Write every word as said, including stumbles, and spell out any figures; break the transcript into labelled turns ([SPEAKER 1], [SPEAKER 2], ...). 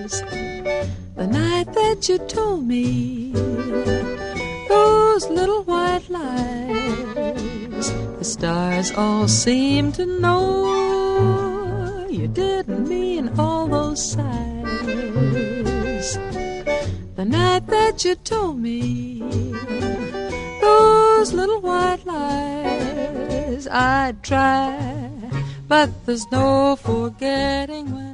[SPEAKER 1] was the night that you told me those little white lies. The stars all seem to know you didn't mean all those sighs. The night that you told me those little white lies, I'd try, but there's no forgetting when